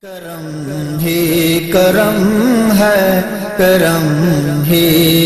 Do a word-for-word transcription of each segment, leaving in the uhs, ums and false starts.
کرم ہی کرم ہے، کرم ہی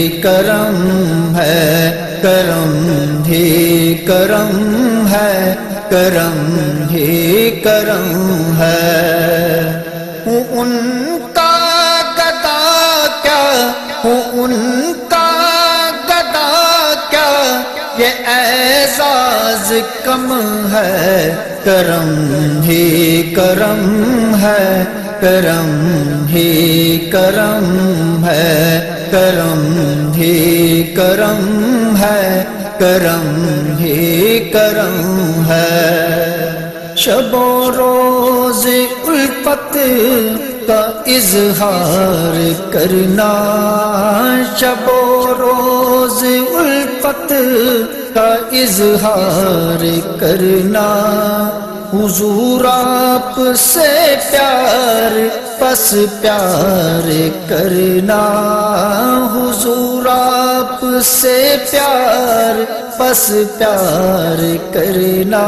کرم ہے، کرم ہی کرم ہے، کرم ہی کرم ہے۔ ہوں ان کا گدا کیا، ہوں ان کا گدا کیا، یہ اعزاز کم ہے، کرم ہی کرم ہے، کرم ہی کرم ہے، کرم ہی کرم ہے، کرم ہی کرم ہے۔ شب و روز الفت کا اظہار کرنا، شب و روز الفت کا اظہار کرنا، حضور آپ سے پیار پس پیار کرنا، حضور آپ سے پیار پس پیار کرنا،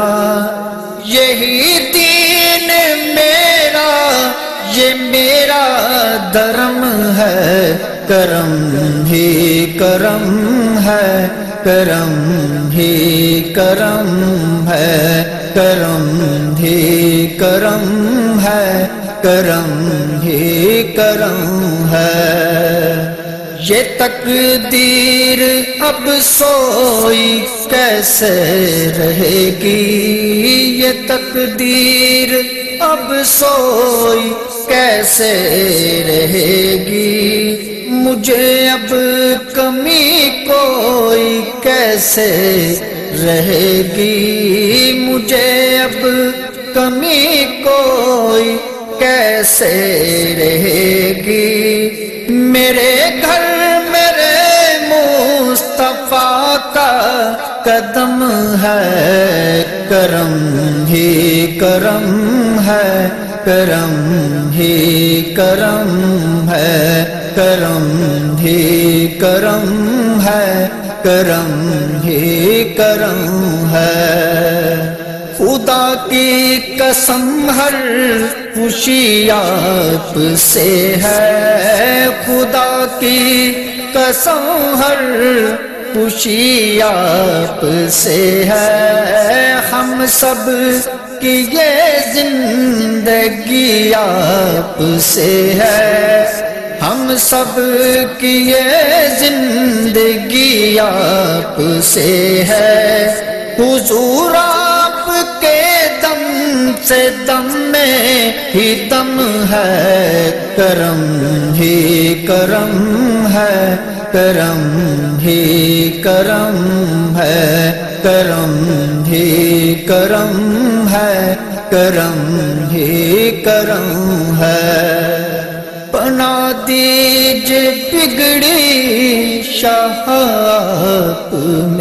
یہی دین میرا، یہ میرا دھرم ہے، کرم ہی کرم ہے، کرم ہی کرم ہے، کرم ہی کرم ہے، کرم ہی کرم ہے۔ یہ تقدیر اب سوئی کیسے رہے گی، یہ تقدیر اب سوئی کیسے رہے گی، مجھے اب کمی کوئی کیسے رہے گی، مجھے اب کمی کوئی کیسے رہے گی، میرے گھر میرے مصطفیٰ کا قدم ہے، کرم ہی کرم ہے، کرم ہی کرم ہے، کرم ہی کرم ہے، کرم ہی کرم ہے۔ خدا کی قسم ہر خوشی آپ سے ہے، خدا کی قسم ہر خوشی آپ سے ہے، ہم سب کی یہ زندگی آپ سے ہے، ہم سب کی یہ زندگی آپ سے ہے، حضور آپ کے دم سے دم میں ہی دم ہے، کرم ہی کرم ہے، کرم ہی کرم ہے، کرم ہی کرم ہے، کرم ہی کرم ہے۔ بنا دیجئے بگڑی شاہ آپ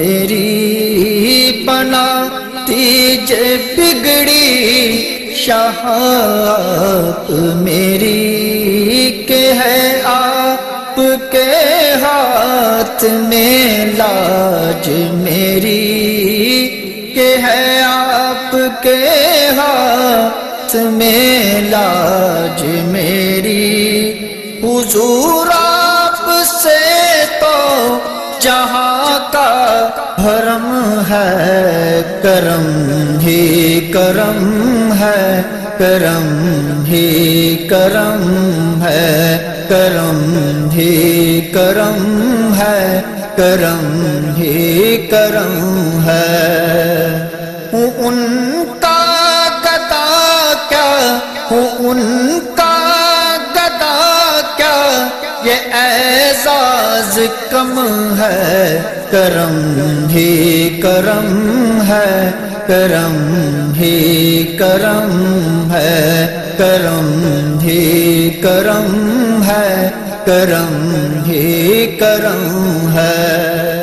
میری، بنا دیجئے بگڑی شاہ آپ میری، کہ ہے آپ کے ہاتھ میں لاج میری، کہ ہے آپ کے ہاتھ میں لاج میری، حضور آپ سے تو جہاں کا حرم ہے، کرم ہی کرم ہے، کرم ہی کرم ہے، کرم ہی کرم ہے، کرم ہی کرم ہے۔ ہوں ان کا گدا کیا، ہوں ان کا گدا کیا، یہ اعزاز کم ہے، کرم ہی کرم ہے، کرم ہی کرم ہے، کرم ہی کرم ہے، کرم ہی کرم ہے۔